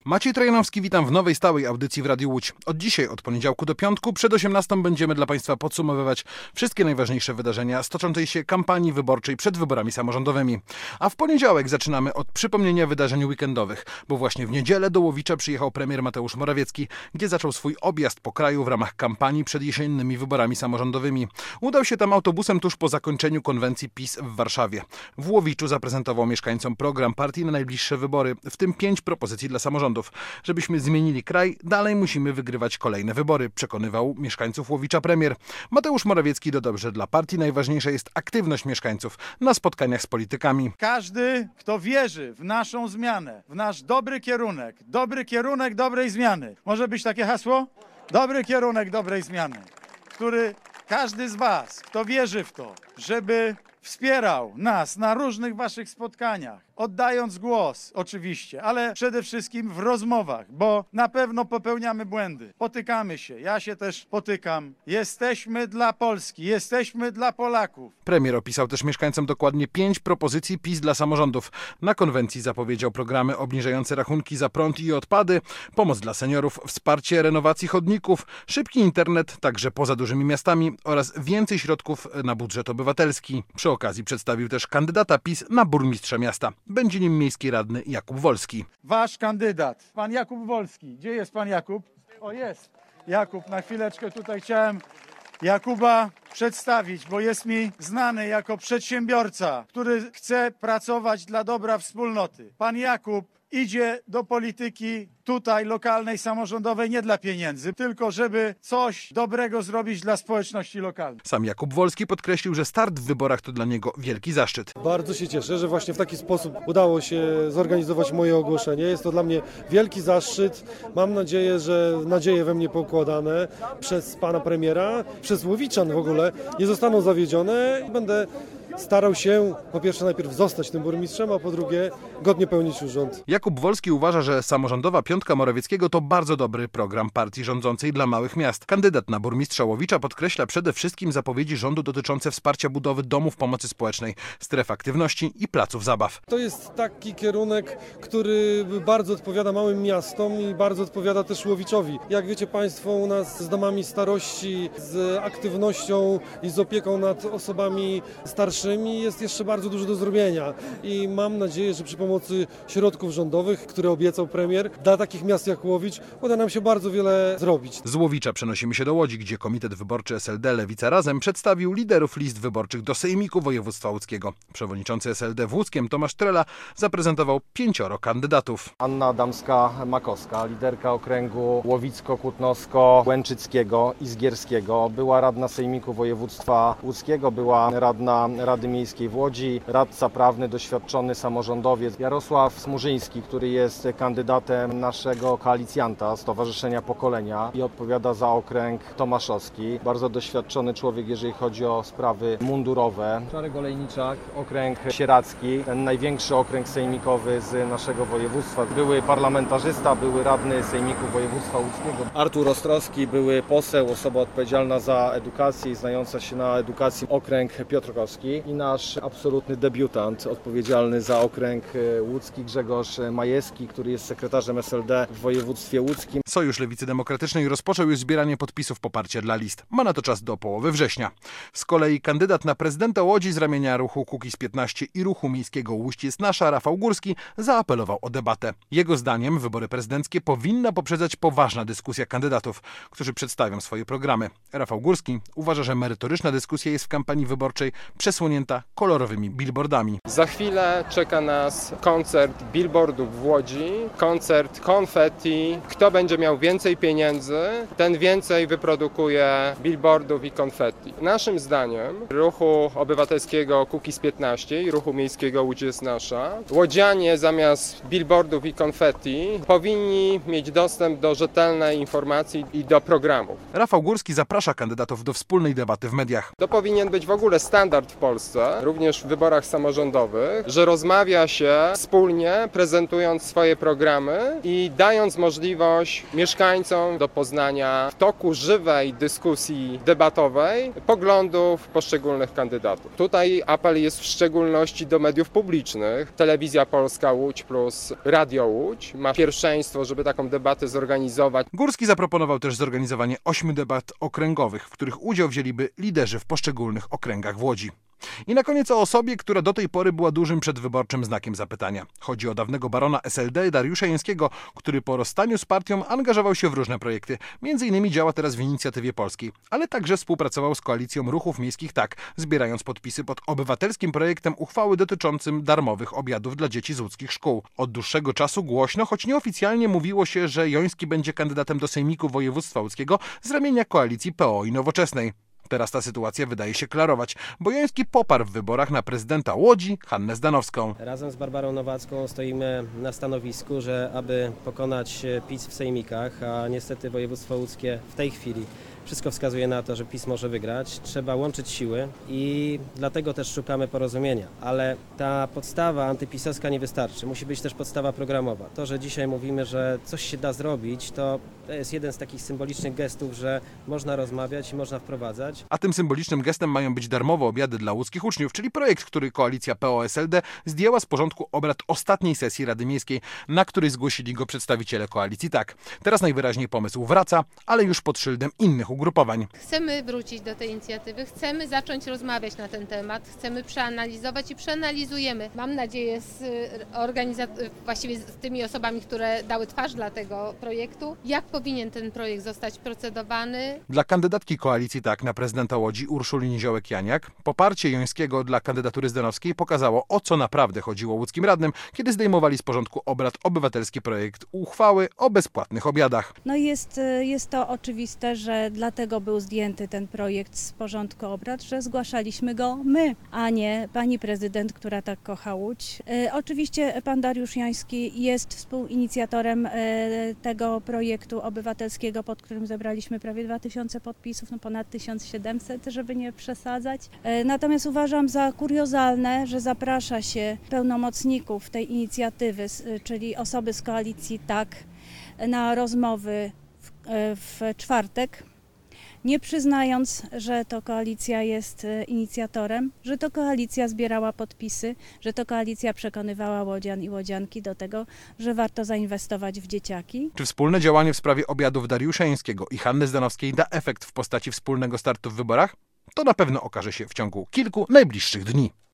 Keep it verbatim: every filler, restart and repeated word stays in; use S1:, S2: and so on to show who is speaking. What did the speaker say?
S1: Maciej Trojanowski, witam w nowej stałej audycji w Radiu Łódź. Od dzisiaj, od poniedziałku do piątku, przed osiemnastą będziemy dla Państwa podsumowywać wszystkie najważniejsze wydarzenia z toczącej się kampanii wyborczej przed wyborami samorządowymi. A w poniedziałek zaczynamy od przypomnienia wydarzeń weekendowych, bo właśnie w niedzielę do Łowicza przyjechał premier Mateusz Morawiecki, gdzie zaczął swój objazd po kraju w ramach kampanii przed jesiennymi wyborami samorządowymi. Udał się tam autobusem tuż po zakończeniu konwencji PiS w Warszawie. W Łowiczu zaprezentował mieszkańcom program partii na najbliższe wybory, w tym pięć propozycji dla samorządów. Żebyśmy zmienili kraj, dalej musimy wygrywać kolejne wybory, przekonywał mieszkańców Łowicza premier. Mateusz Morawiecki dodał, że dla partii najważniejsza jest aktywność mieszkańców na spotkaniach z politykami.
S2: Każdy, kto wierzy w naszą zmianę, w nasz dobry kierunek, dobry kierunek dobrej zmiany. Może być takie hasło? Dobry kierunek dobrej zmiany, który każdy z was, kto wierzy w to, żeby wspierał nas na różnych waszych spotkaniach, oddając głos oczywiście, ale przede wszystkim w rozmowach, bo na pewno popełniamy błędy. Potykamy się, ja się też potykam. Jesteśmy dla Polski, jesteśmy dla Polaków.
S1: Premier opisał też mieszkańcom dokładnie pięć propozycji PiS dla samorządów. Na konwencji zapowiedział programy obniżające rachunki za prąd i odpady, pomoc dla seniorów, wsparcie renowacji chodników, szybki internet, także poza dużymi miastami oraz więcej środków na budżet obywatelski. Przy okazji przedstawił też kandydata PiS na burmistrza miasta. Będzie nim miejski radny Jakub Wolski.
S2: Wasz kandydat, pan Jakub Wolski. Gdzie jest pan Jakub? O, jest. Jakub, na chwileczkę tutaj chciałem Jakuba przedstawić, bo jest mi znany jako przedsiębiorca, który chce pracować dla dobra wspólnoty. Pan Jakub idzie do polityki tutaj lokalnej, samorządowej nie dla pieniędzy, tylko żeby coś dobrego zrobić dla społeczności lokalnej.
S1: Sam Jakub Wolski podkreślił, że start w wyborach to dla niego wielki zaszczyt.
S3: Bardzo się cieszę, że właśnie w taki sposób udało się zorganizować moje ogłoszenie. Jest to dla mnie wielki zaszczyt. Mam nadzieję, że nadzieje we mnie pokładane przez pana premiera, przez Łowiczan w ogóle nie zostaną zawiedzione i będę starał się po pierwsze najpierw zostać tym burmistrzem, a po drugie godnie pełnić urząd.
S1: Jakub Wolski uważa, że samorządowa piątka Morawieckiego to bardzo dobry program partii rządzącej dla małych miast. Kandydat na burmistrza Łowicza podkreśla przede wszystkim zapowiedzi rządu dotyczące wsparcia budowy domów pomocy społecznej, stref aktywności i placów zabaw.
S3: To jest taki kierunek, który bardzo odpowiada małym miastom i bardzo odpowiada też Łowiczowi. Jak wiecie Państwo, u nas z domami starości, z aktywnością i z opieką nad osobami starszymi jest jeszcze bardzo dużo do zrobienia i mam nadzieję, że przy pomocy środków rządowych, które obiecał premier, dla takich miast jak Łowicz uda nam się bardzo wiele zrobić.
S1: Z Łowicza przenosimy się do Łodzi, gdzie Komitet Wyborczy S L D Lewica Razem przedstawił liderów list wyborczych do Sejmiku Województwa Łódzkiego. Przewodniczący S L D w Łódzkiem Tomasz Trela zaprezentował pięcioro kandydatów.
S4: Anna Adamska-Makowska, liderka okręgu Łowicko-Kłudnowsko-Łęczyckiego i Zgierskiego, była radna Sejmiku Województwa Łódzkiego, była radna Rady Miejskiej w Łodzi, radca prawny, doświadczony samorządowiec Jarosław Smurzyński, który jest kandydatem naszego koalicjanta Stowarzyszenia Pokolenia i odpowiada za okręg tomaszowski. Bardzo doświadczony człowiek, jeżeli chodzi o sprawy mundurowe. Czarek Olejniczak, okręg sieradzki, ten największy okręg sejmikowy z naszego województwa. Były parlamentarzysta, były radny Sejmiku Województwa Łódzkiego. Artur Ostrowski, były poseł, osoba odpowiedzialna za edukację i znająca się na edukacji, okręg piotrkowski. I nasz absolutny debiutant, odpowiedzialny za okręg łódzki, Grzegorz Majewski, który jest sekretarzem S L D w województwie łódzkim.
S1: Sojusz Lewicy Demokratycznej rozpoczął już zbieranie podpisów poparcia dla list. Ma na to czas do połowy września. Z kolei kandydat na prezydenta Łodzi z ramienia ruchu Kukiz piętnaście i ruchu miejskiego Łódź jest nasza, Rafał Górski, zaapelował o debatę. Jego zdaniem wybory prezydenckie powinna poprzedzać poważna dyskusja kandydatów, którzy przedstawią swoje programy. Rafał Górski uważa, że merytoryczna dyskusja jest w kampanii wyborczej przesłonięta kolorowymi billboardami.
S5: Za chwilę czeka nas koncert billboardów w Łodzi, koncert konfetti. Kto będzie miał więcej pieniędzy, ten więcej wyprodukuje billboardów i konfetti. Naszym zdaniem ruchu obywatelskiego Kukiz piętnaście i ruchu miejskiego Łódź jest nasza, łodzianie zamiast billboardów i konfetti powinni mieć dostęp do rzetelnej informacji i do programów.
S1: Rafał Górski zaprasza kandydatów do wspólnej debaty w mediach.
S5: To powinien być w ogóle standard w Polsce. Polsce, również w wyborach samorządowych, że rozmawia się wspólnie, prezentując swoje programy i dając możliwość mieszkańcom do poznania w toku żywej dyskusji debatowej poglądów poszczególnych kandydatów. Tutaj apel jest w szczególności do mediów publicznych. Telewizja Polska Łódź plus Radio Łódź ma pierwszeństwo, żeby taką debatę zorganizować.
S1: Górski zaproponował też zorganizowanie ośmiu debat okręgowych, w których udział wzięliby liderzy w poszczególnych okręgach w Łodzi. I na koniec o osobie, która do tej pory była dużym przedwyborczym znakiem zapytania. Chodzi o dawnego barona S L D Dariusza Jońskiego, który po rozstaniu z partią angażował się w różne projekty. Między innymi działa teraz w Inicjatywie Polskiej, ale także współpracował z Koalicją Ruchów Miejskich Tak, zbierając podpisy pod obywatelskim projektem uchwały dotyczącym darmowych obiadów dla dzieci z łódzkich szkół. Od dłuższego czasu głośno, choć nieoficjalnie mówiło się, że Joński będzie kandydatem do Sejmiku Województwa Łódzkiego z ramienia koalicji P O i Nowoczesnej. Teraz ta sytuacja wydaje się klarować, bo Joński poparł w wyborach na prezydenta Łodzi Hannę Zdanowską.
S6: Razem z Barbarą Nowacką stoimy na stanowisku, że aby pokonać PiS w sejmikach, a niestety województwo łódzkie w tej chwili wszystko wskazuje na to, że PiS może wygrać, trzeba łączyć siły i dlatego też szukamy porozumienia. Ale ta podstawa antypisowska nie wystarczy, musi być też podstawa programowa. To, że dzisiaj mówimy, że coś się da zrobić, to, to jest jeden z takich symbolicznych gestów, że można rozmawiać i można wprowadzać.
S1: A tym symbolicznym gestem mają być darmowe obiady dla łódzkich uczniów, czyli projekt, który koalicja P O S L D zdjęła z porządku obrad ostatniej sesji Rady Miejskiej, na której zgłosili go przedstawiciele koalicji Tak. Teraz najwyraźniej pomysł wraca, ale już pod szyldem innych ugrupowań.
S7: Chcemy wrócić do tej inicjatywy, chcemy zacząć rozmawiać na ten temat, chcemy przeanalizować i przeanalizujemy. Mam nadzieję z organiza- właściwie z tymi osobami, które dały twarz dla tego projektu, jak powinien ten projekt zostać procedowany.
S1: Dla kandydatki koalicji Tak na prezydenta Łodzi Urszuli Niziołek-Janiak poparcie Jońskiego dla kandydatury Zdanowskiej pokazało, o co naprawdę chodziło łódzkim radnym, kiedy zdejmowali z porządku obrad obywatelski projekt uchwały o bezpłatnych obiadach.
S8: No i jest, jest to oczywiste, że dlatego był zdjęty ten projekt z porządku obrad, że zgłaszaliśmy go my, a nie pani prezydent, która tak kocha Łódź. E, oczywiście pan Dariusz Joński jest współinicjatorem e, tego projektu obywatelskiego, pod którym zebraliśmy prawie dwa tysiące podpisów, no ponad tysiąc siedemset, żeby nie przesadzać. E, natomiast uważam za kuriozalne, że zaprasza się pełnomocników tej inicjatywy, s, czyli osoby z koalicji Tak, na rozmowy w, e, w czwartek, nie przyznając, że to koalicja jest inicjatorem, że to koalicja zbierała podpisy, że to koalicja przekonywała łodzian i łodzianki do tego, że warto zainwestować w dzieciaki.
S1: Czy wspólne działanie w sprawie obiadów Dariusza Jońskiego i Hanny Zdanowskiej da efekt w postaci wspólnego startu w wyborach? To na pewno okaże się w ciągu kilku najbliższych dni.